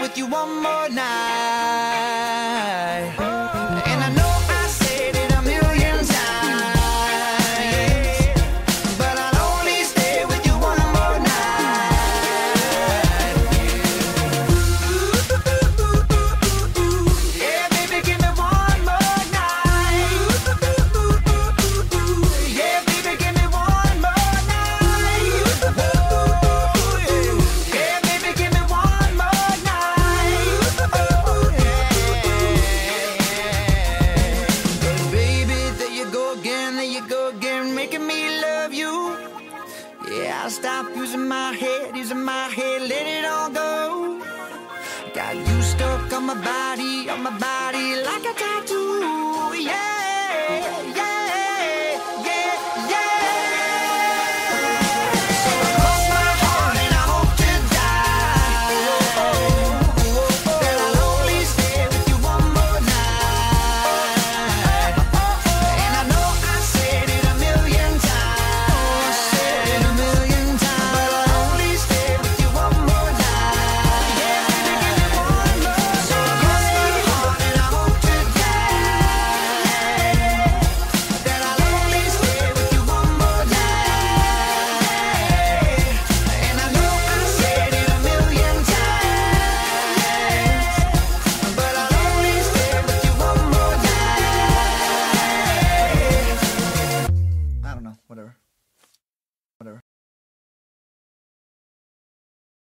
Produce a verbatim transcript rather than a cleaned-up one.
with you one more night. And I know I said it a million times, but I'll only stay with you one more night. Yeah, baby, give me one more night. Yeah, baby, give me one more night. Yeah, baby, give me one more night. Baby, there you go again, there you go again, making me love you. Yeah, I'll stop using my head, using my head, let it all go. Got you stuck on my body, on my body like a tattoo. Yeah, yeah.